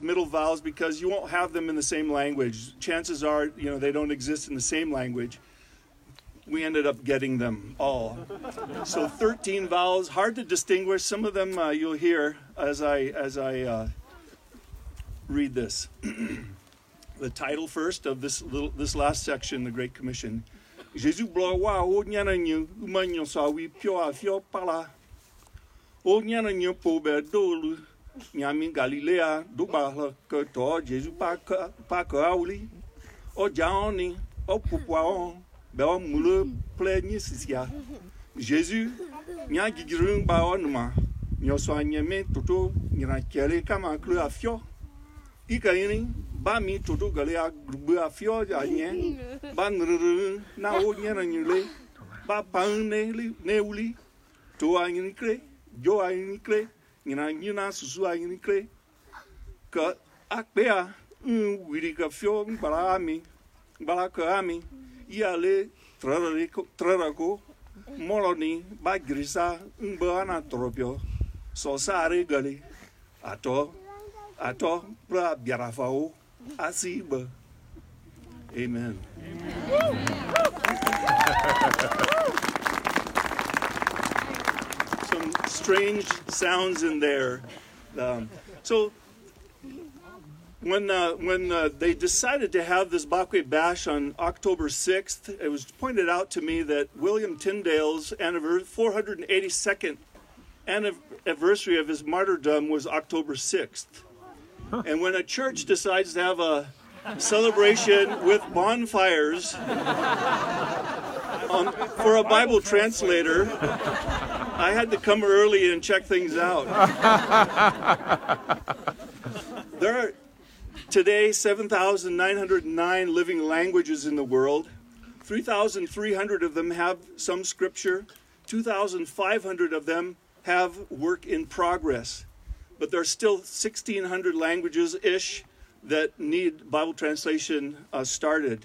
middle vowels because you won't have them in the same language. Chances are, they don't exist in the same language. We ended up getting them all. So 13 vowels, hard to distinguish. Some of them you'll hear as I read this. The title first of this last section, the Great Commission. Jésus bloa o nyananyu umanyo sawi pio afio pala. O nyananyu po be dolu nyami Galilea duba ke to Jésus pa ka auli. O jaoni o pupwa be o mulu ple ni sisia. Jésus nya gigirung ba onma. Nyo so anyeme toto nyina kele kama klu afio. Ikaini ba mi toto galea gbu afio anye ba nru na o nyana nyule ba pan ne uli to anyi kre jo anyi kre nyina susu anyi kre ka akpea wiri ka fio bala ka ami iale trarako moloni ba grisa mbana tropio so sare gali ato pra biarafao asiba. Amen. Some strange sounds in there. So when they decided to have this Bakwe Bash on October 6th, it was pointed out to me that William Tyndale's 482nd anniversary of his martyrdom was October 6th. And when a church decides to have a celebration with bonfires for a Bible translator, I had to come early and check things out. There are today 7,909 living languages in the world. 3,300 of them have some scripture. 2,500 of them have work in progress. But there are still 1,600 languages-ish that need Bible translation started.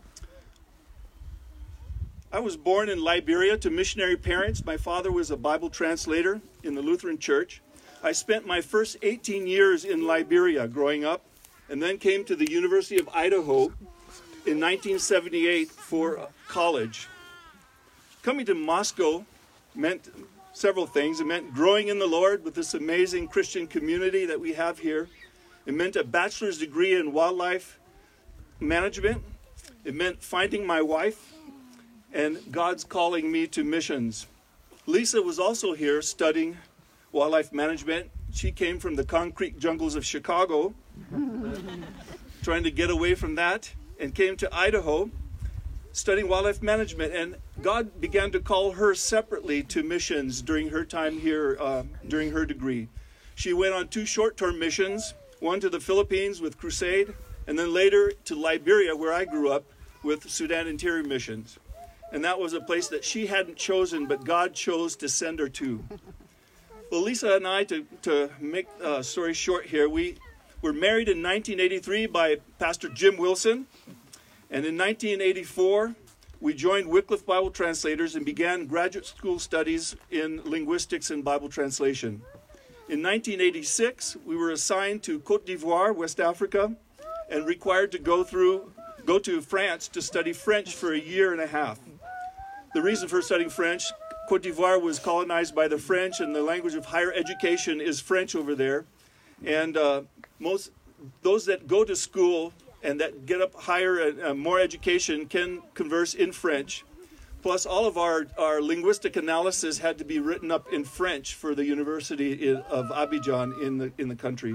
I was born in Liberia to missionary parents. My father was a Bible translator in the Lutheran Church. I spent my first 18 years in Liberia growing up, and then came to the University of Idaho in 1978 for college. Coming to Moscow meant several things. It meant growing in the Lord with this amazing Christian community that we have here. It meant a bachelor's degree in wildlife management. It meant finding my wife and God's calling me to missions. Lisa was also here studying wildlife management. She came from the concrete jungles of Chicago, trying to get away from that, and came to Idaho studying wildlife management, and God began to call her separately to missions during her time here, during her degree. She went on 2 short-term missions, one to the Philippines with Crusade, and then later to Liberia, where I grew up, with Sudan Interior Missions. And that was a place that she hadn't chosen, but God chose to send her to. Well, Lisa and I, to make a story short here, we were married in 1983 by Pastor Jim Wilson. And in 1984, we joined Wycliffe Bible Translators and began graduate school studies in linguistics and Bible translation. In 1986, we were assigned to Côte d'Ivoire, West Africa, and required to go to France to study French for a year and a half. The reason for studying French, Côte d'Ivoire was colonized by the French, and the language of higher education is French over there. And most those that go to school and that get up higher and more education can converse in French. Plus, all of our linguistic analysis had to be written up in French for the University of Abidjan in the country.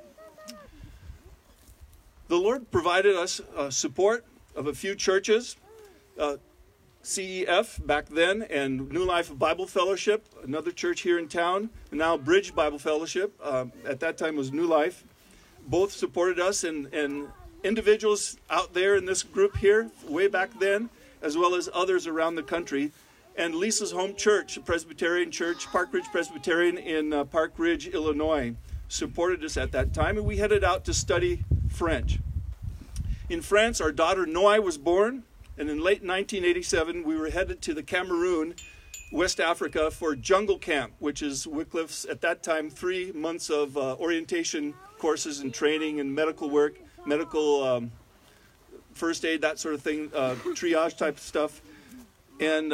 The Lord provided us support of a few churches, CEF back then, and New Life Bible Fellowship, another church here in town, and now Bridge Bible Fellowship. At that time was New Life. Both supported us, and individuals out there in this group here, way back then, as well as others around the country. And Lisa's home church, a Presbyterian church, Park Ridge Presbyterian in Park Ridge, Illinois, supported us at that time, and we headed out to study French. In France, our daughter Noi was born, and in late 1987, we were headed to the Cameroon, West Africa, for Jungle Camp, which is Wycliffe's, at that time, 3 months of orientation courses and training and medical work, medical first aid, that sort of thing, triage type of stuff, and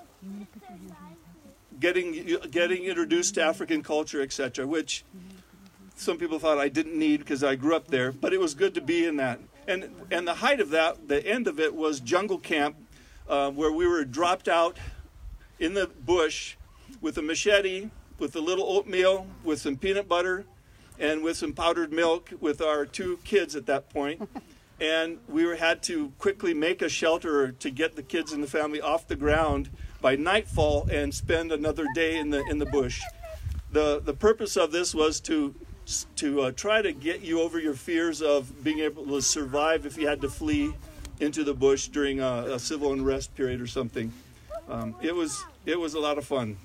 getting introduced to African culture, etc., which some people thought I didn't need because I grew up there, but it was good to be in that. And the height of that, the end of it, was jungle camp, where we were dropped out in the bush with a machete, with a little oatmeal, with some peanut butter, and with some powdered milk with our 2 kids at that point. And we had to quickly make a shelter to get the kids and the family off the ground by nightfall and spend another day in the bush. The purpose of this was to try to get you over your fears of being able to survive if you had to flee into the bush during a civil unrest period or something. It was a lot of fun.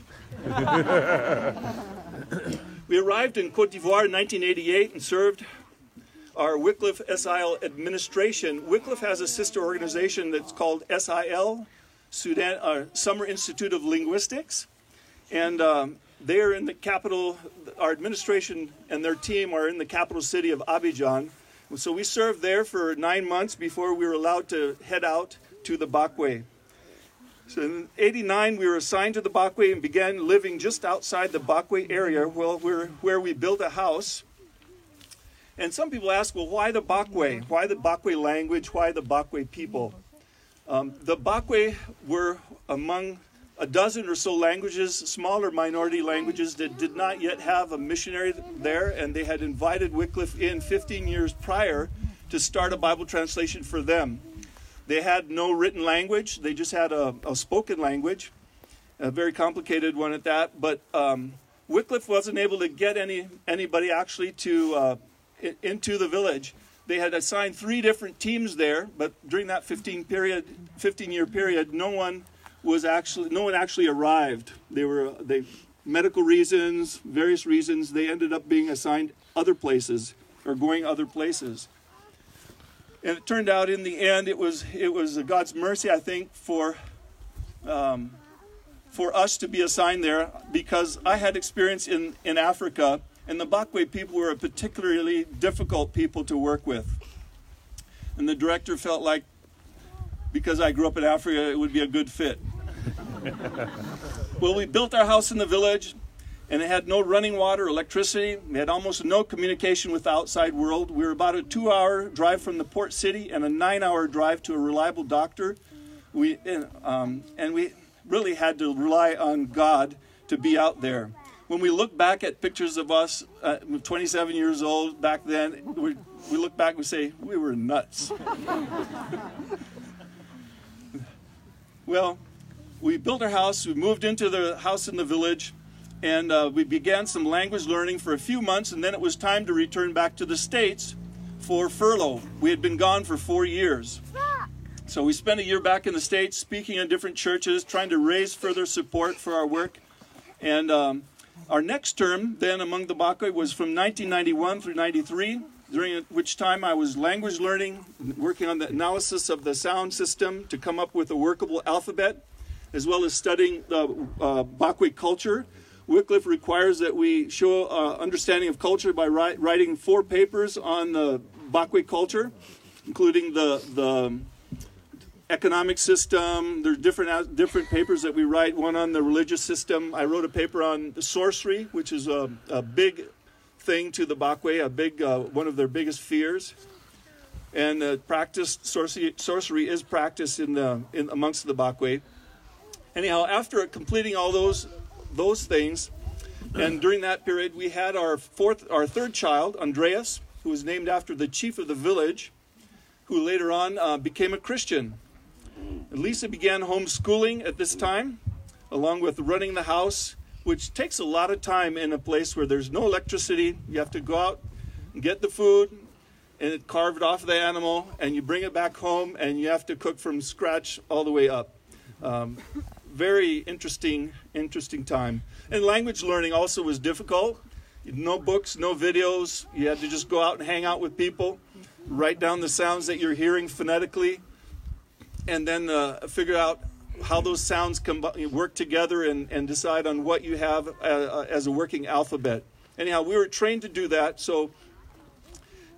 We arrived in Cote d'Ivoire in 1988 and served our Wycliffe SIL administration. Wycliffe has a sister organization that's called SIL, Sudan Summer Institute of Linguistics, and they are in the capital. Our administration and their team are in the capital city of Abidjan. So we served there for 9 months before we were allowed to head out to the Bakwe. So in '89, we were assigned to the Bakwe and began living just outside the Bakwe area, where we built a house. And some people ask, well, why the Bakwe? Why the Bakwe language? Why the Bakwe people? The Bakwe were among a dozen or so languages, smaller minority languages that did not yet have a missionary there, and they had invited Wycliffe in 15 years prior to start a Bible translation for them. They had no written language. They just had a spoken language, a very complicated one at that. But Wycliffe wasn't able to get anybody actually to into the village. They had assigned 3 different teams there, but during that 15-year period, no one actually arrived. Medical reasons, various reasons, they ended up being assigned other places or going other places. And it turned out in the end, it was God's mercy, I think, for us to be assigned there, because I had experience in Africa, and the Bakwe people were a particularly difficult people to work with. And the director felt like, because I grew up in Africa, it would be a good fit. Well, we built our house in the village, and it had no running water, electricity. We had almost no communication with the outside world. We were about a 2-hour drive from the port city and a 9-hour drive to a reliable doctor. And we really had to rely on God to be out there. When we look back at pictures of us, 27 years old back then, we look back and we say, we were nuts. Well, we built our house, we moved into the house in the village, and we began some language learning for a few months, and then it was time to return back to the States for furlough. We had been gone for 4 years. So we spent a year back in the States speaking in different churches, trying to raise further support for our work. And our next term then among the Bakwe was from 1991 through 93, during which time I was language learning, working on the analysis of the sound system to come up with a workable alphabet, as well as studying the Bakwe culture. Wycliffe requires that we show understanding of culture by writing 4 papers on the Bakwe culture, including the economic system. There's different papers that we write, one on the religious system. I wrote a paper on sorcery, which is a big thing to the Bakwe, a big one of their biggest fears. And sorcery is practiced amongst the Bakwe. Anyhow, after completing all those things, and during that period, we had our third child, Andreas, who was named after the chief of the village, who later on became a Christian. Lisa began homeschooling at this time, along with running the house, which takes a lot of time in a place where there's no electricity. You have to go out and get the food, and carve it off the animal, and you bring it back home, and you have to cook from scratch all the way up. Very interesting time. And language learning also was difficult. No books, no videos. You had to just go out and hang out with people, write down the sounds that you're hearing phonetically, and then figure out how those sounds work together and decide on what you have as a working alphabet. Anyhow, we were trained to do that, so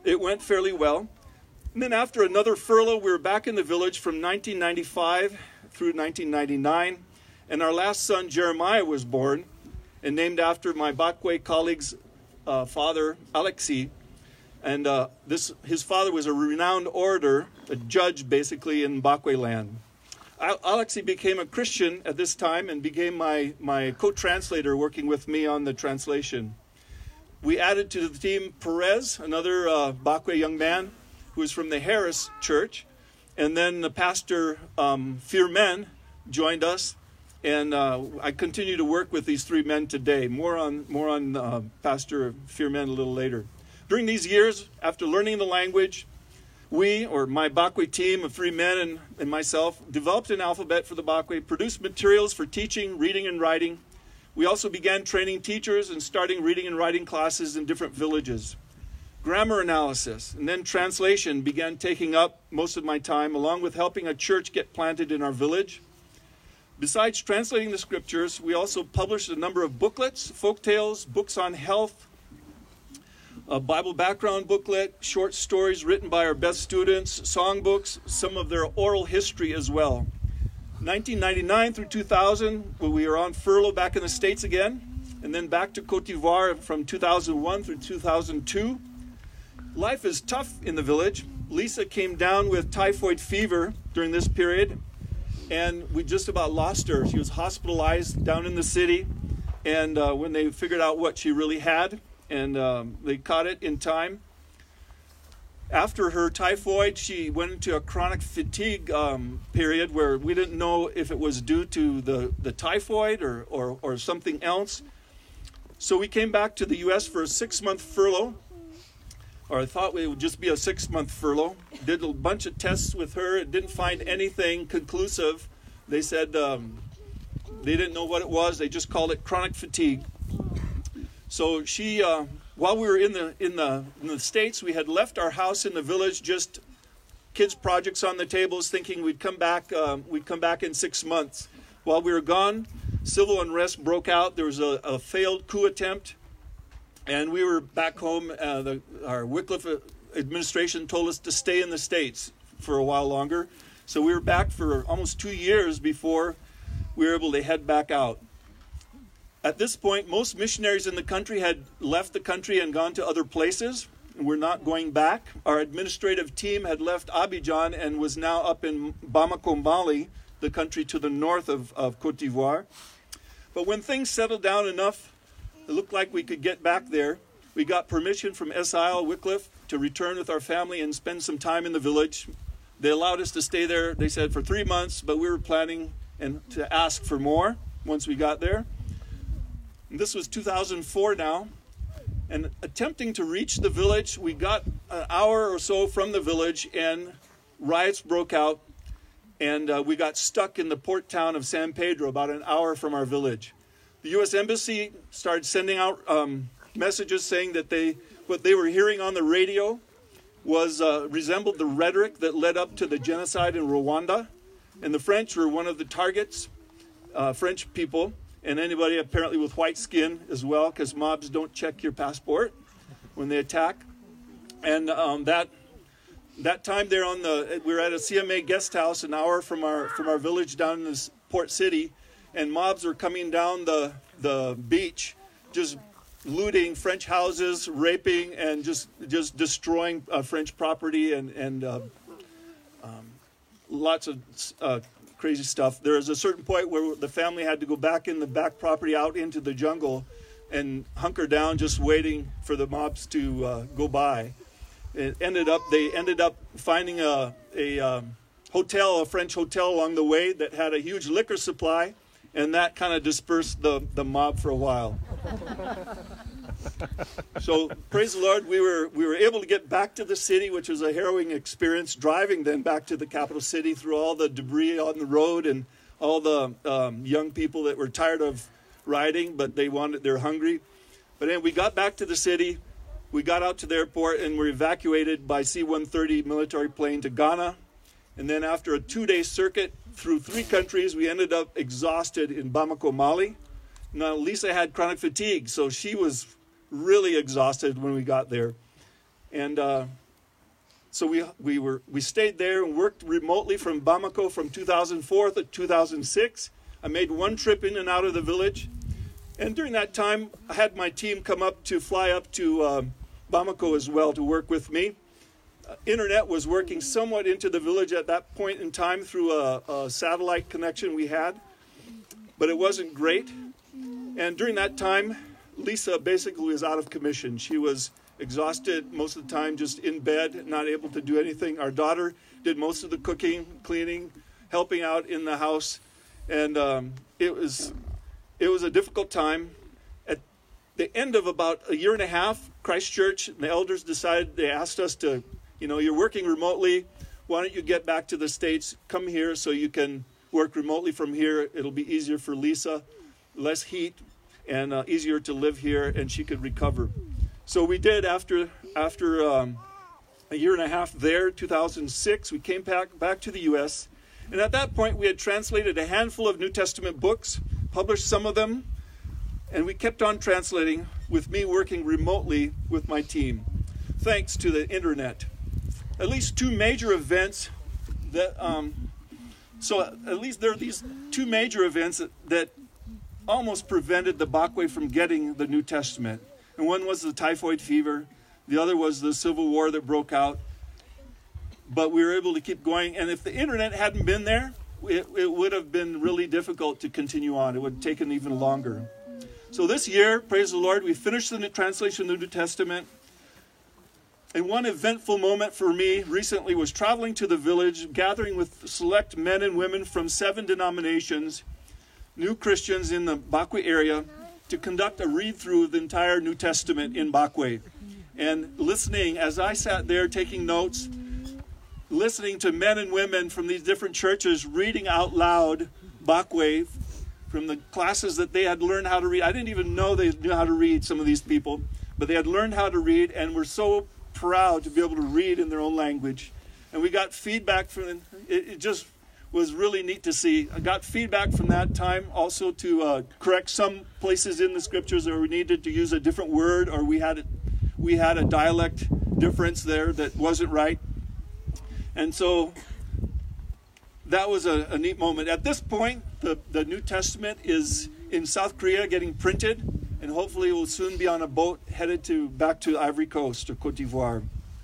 it went fairly well. And then after another furlough, we were back in the village from 1995 through 1999. And our last son, Jeremiah, was born and named after my Bakwe colleague's father, Alexi. And his father was a renowned orator, a judge basically in Bakwe land. Alexi became a Christian at this time and became my co-translator working with me on the translation. We added to the team Perez, another Bakwe young man who was from the Harris Church. And then the pastor Firmen joined us. And I continue to work with these three men today. More on Pastor Firmen a little later. During these years, after learning the language, we, or my Bakwe team of three men and myself, developed an alphabet for the Bakwe, produced materials for teaching, reading, and writing. We also began training teachers and starting reading and writing classes in different villages. Grammar analysis and then translation began taking up most of my time, along with helping a church get planted in our village. Besides translating the scriptures, we also published a number of booklets, folktales, books on health, a Bible background booklet, short stories written by our best students, songbooks, some of their oral history as well. 1999 through 2000, we were on furlough back in the States again, and then back to Cote d'Ivoire from 2001 through 2002. Life is tough in the village. Lisa came down with typhoid fever during this period, and we just about lost her. She was hospitalized down in the city, and when they figured out what she really had, and they caught it in time. After her typhoid, she went into a chronic fatigue period where we didn't know if it was due to the typhoid or something else. So we came back to the U.S. for a 6-month furlough, or I thought it would just be a 6-month furlough. Did a bunch of tests with her. It didn't find anything conclusive. They said they didn't know what it was. They just called it chronic fatigue. So she, while we were in the States, we had left our house in the village, just kids' projects on the tables, thinking we'd come back in 6 months. While we were gone, civil unrest broke out. There was a failed coup attempt. And we were back home. Our Wycliffe administration told us to stay in the States for a while longer. So we were back for almost 2 years before we were able to head back out. At this point, most missionaries in the country had left the country and gone to other places, and we're not going back. Our administrative team had left Abidjan and was now up in Bamako, Mali, the country to the north of Cote d'Ivoire. But when things settled down enough, it looked like we could get back there. We got permission from SIL Wycliffe to return with our family and spend some time in the village. They allowed us to stay there, they said, for 3 months, but we were planning to ask for more once we got there. And this was 2004 now. And attempting to reach the village, we got an hour or so from the village and riots broke out. And we got stuck in the port town of San Pedro, about an hour from our village. The U.S. Embassy started sending out messages saying that what they were hearing on the radio was resembled the rhetoric that led up to the genocide in Rwanda. And the French were one of the targets, French people, and anybody apparently with white skin as well, because mobs don't check your passport when they attack. And that time there we were at a CMA guest house an hour from our village down in this port city. And mobs were coming down the beach, just looting French houses, raping, and just destroying French property and lots of crazy stuff. There was a certain point where the family had to go back in the back property out into the jungle and hunker down, just waiting for the mobs to go by. They ended up finding a French hotel along the way that had a huge liquor supply. And that kind of dispersed the mob for a while. So praise the Lord, we were able to get back to the city, which was a harrowing experience, driving then back to the capital city through all the debris on the road and all the young people that were tired of riding, but they're hungry. But then we got back to the city, we got out to the airport, and were evacuated by C-130 military plane to Ghana. And then after a 2-day circuit through 3 countries, we ended up exhausted in Bamako, Mali. Now, Lisa had chronic fatigue, so she was really exhausted when we got there. And so we stayed there and worked remotely from Bamako from 2004 to 2006. I made one trip in and out of the village. And during that time, I had my team fly up to Bamako as well to work with me. Internet was working somewhat into the village at that point in time through a satellite connection we had, but it wasn't great. And during that time, Lisa basically was out of commission. She was exhausted most of the time, just in bed, not able to do anything. Our daughter did most of the cooking, cleaning, helping out in the house, and it was a difficult time. At the end of about a year and a half, Christ Church and the elders decided, they asked us to, you're working remotely. Why don't you get back to the States? Come here so you can work remotely from here. It'll be easier for Lisa, less heat, and easier to live here, and she could recover. So we did after a year and a half there, 2006. We came back to the U.S., and at that point we had translated a handful of New Testament books, published some of them, and we kept on translating with me working remotely with my team, thanks to the internet. At least two major events that, at least there are these two major events that almost prevented the Bakwe from getting the New Testament. And one was the typhoid fever. The other was the Civil War that broke out. But we were able to keep going. And if the internet hadn't been there, it would have been really difficult to continue on. It would have taken even longer. So this year, praise the Lord, we finished the translation of the New Testament. And one eventful moment for me recently was traveling to the village, gathering with select men and women from 7 denominations, new Christians in the Bakwe area, to conduct a read-through of the entire New Testament in Bakwe. And listening, as I sat there taking notes, listening to men and women from these different churches reading out loud Bakwe from the classes that they had learned how to read. I didn't even know they knew how to read, some of these people, but they had learned how to read and were so proud to be able to read in their own language. And we got feedback from them. It just was really neat to see. I got feedback from that time also to correct some places in the scriptures where we needed to use a different word, or we had a dialect difference there that wasn't right. And so that was a neat moment. At this point, the New Testament is in South Korea getting printed, and hopefully will soon be on a boat headed back to Ivory Coast or Cote d'Ivoire.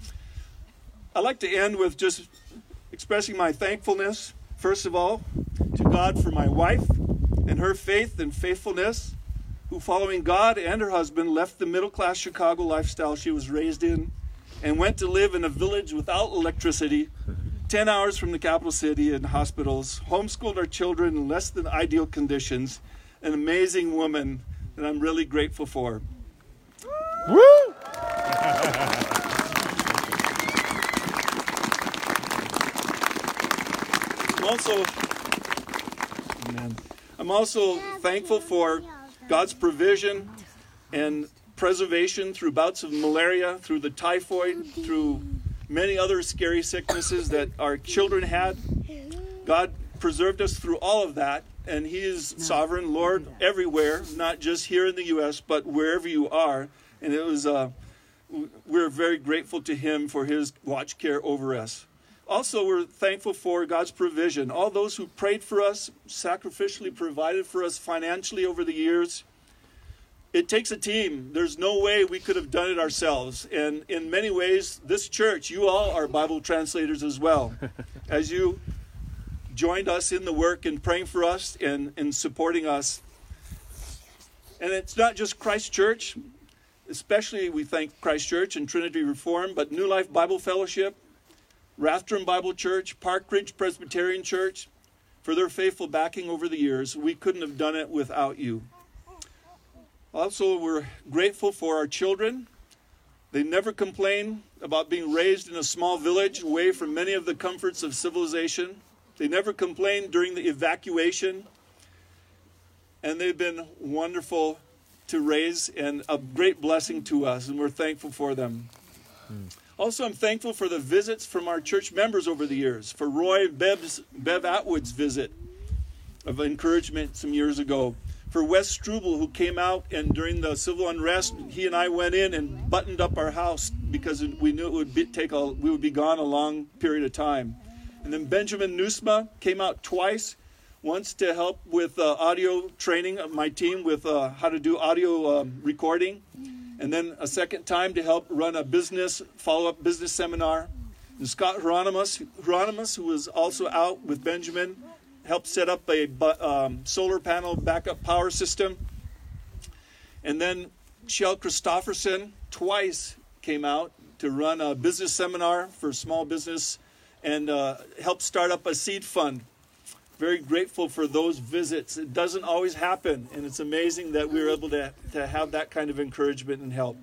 I'd like to end with just expressing my thankfulness, first of all, to God for my wife and her faith and faithfulness, who following God and her husband left the middle-class Chicago lifestyle she was raised in and went to live in a village without electricity, 10 hours from the capital city and hospitals, homeschooled our children in less than ideal conditions, an amazing woman that I'm really grateful for. Woo! I'm also thankful for God's provision and preservation through bouts of malaria, through the typhoid, through many other scary sicknesses that our children had. God preserved us through all of that, and He is sovereign Lord everywhere, not just here in the U.S., but wherever you are. And we're very grateful to Him for His watch care over us. Also, we're thankful for God's provision. All those who prayed for us, sacrificially provided for us financially over the years. It takes a team. There's no way we could have done it ourselves. And in many ways, this church, you all are Bible translators as well. As you joined us in the work and praying for us and supporting us. And it's not just Christ Church. Especially we thank Christ Church and Trinity Reform, but New Life Bible Fellowship, Rathdrum Bible Church, Park Ridge Presbyterian Church, for their faithful backing over the years. We couldn't have done it without you. Also, we're grateful for our children. They never complain about being raised in a small village away from many of the comforts of civilization. They never complained during the evacuation. And they've been wonderful to raise and a great blessing to us, and we're thankful for them. Also, I'm thankful for the visits from our church members over the years, for Roy and Bev Atwood's visit of encouragement some years ago, for Wes Struble, who came out, and during the civil unrest, he and I went in and buttoned up our house because we knew it would we would be gone a long period of time. And then Benjamin Nusma came out twice, once to help with audio training of my team with how to do audio recording, and then a second time to help run a follow-up business seminar. And Scott Hieronymus, who was also out with Benjamin, helped set up a solar panel backup power system. And then Kjell Christofferson twice came out to run a business seminar for small business and help start up a seed fund. Very grateful for those visits. It doesn't always happen, and it's amazing that we were able to have that kind of encouragement and help.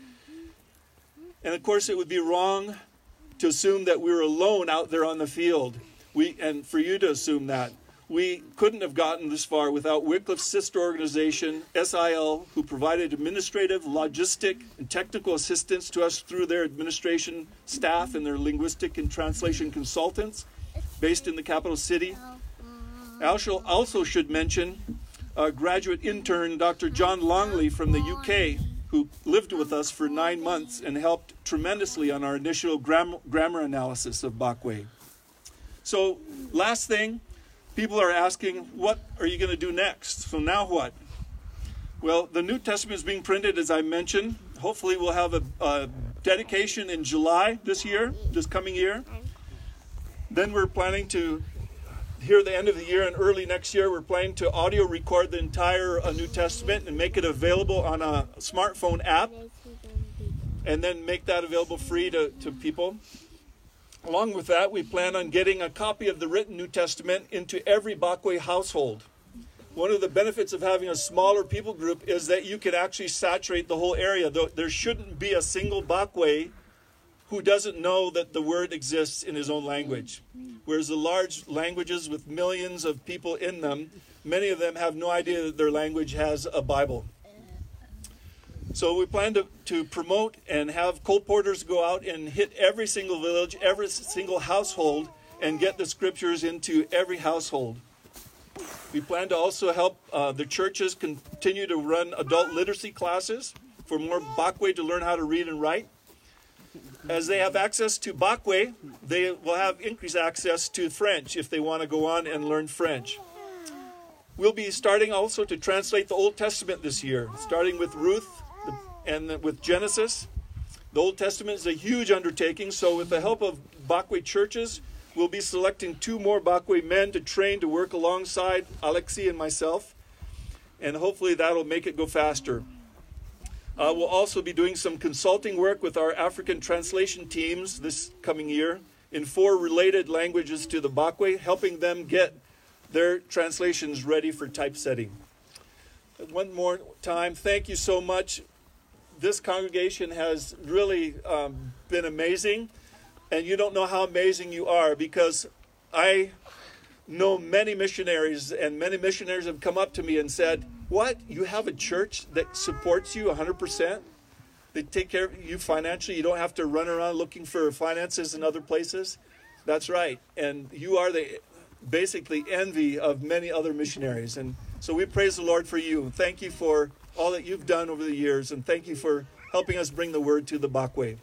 And of course, it would be wrong to assume that we were alone out there on the field. And for you to assume that. We couldn't have gotten this far without Wycliffe's sister organization, SIL, who provided administrative, logistic, and technical assistance to us through their administration staff and their linguistic and translation consultants based in the capital city. I also should mention a graduate intern, Dr. John Longley from the UK, who lived with us for 9 months and helped tremendously on our initial grammar analysis of Bakwe. So, last thing, people are asking, what are you going to do next? So now what? Well, the New Testament is being printed, as I mentioned. Hopefully we'll have a dedication in July this coming year. Then we're planning to, here at the end of the year and early next year, we're planning to audio record the entire New Testament and make it available on a smartphone app, and then make that available free to people. Along with that, we plan on getting a copy of the written New Testament into every Bakwe household. One of the benefits of having a smaller people group is that you can actually saturate the whole area. There shouldn't be a single Bakwe who doesn't know that the word exists in his own language. Whereas the large languages with millions of people in them, many of them have no idea that their language has a Bible. So we plan to promote and have colporteurs go out and hit every single village, every single household, and get the scriptures into every household. We plan to also help the churches continue to run adult literacy classes for more Bakwe to learn how to read and write. As they have access to Bakwe, they will have increased access to French if they want to go on and learn French. We'll be starting also to translate the Old Testament this year, starting with Ruth and with Genesis. The Old Testament is a huge undertaking, so with the help of Bakwe churches, we'll be selecting 2 more Bakwe men to train to work alongside Alexi and myself, and hopefully that'll make it go faster. We'll also be doing some consulting work with our African translation teams this coming year in 4 related languages to the Bakwe, helping them get their translations ready for typesetting. One more time, thank you so much. This congregation has really been amazing, and you don't know how amazing you are, because I know many missionaries, and many missionaries have come up to me and said, "What? You have a church that supports you 100%? They take care of you financially? You don't have to run around looking for finances in other places?" That's right, and you are the basically envy of many other missionaries, and so we praise the Lord for you. Thank you for all that you've done over the years, and thank you for helping us bring the word to the Bakwe.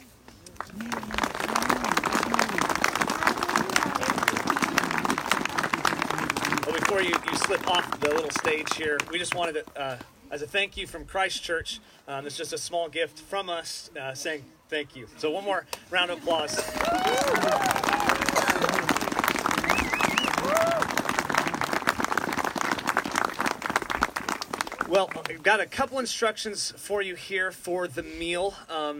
Well, before you slip off the little stage here, we just wanted to, as a thank you from Christ Church, it's just a small gift from us saying thank you. So one more round of applause. Well, I've got a couple instructions for you here for the meal.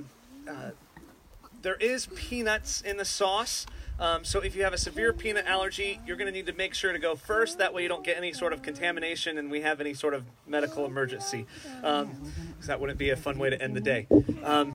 There is peanuts in the sauce. So if you have a severe peanut allergy, you're going to need to make sure to go first. That way you don't get any sort of contamination and we have any sort of medical emergency. Because that wouldn't be a fun way to end the day.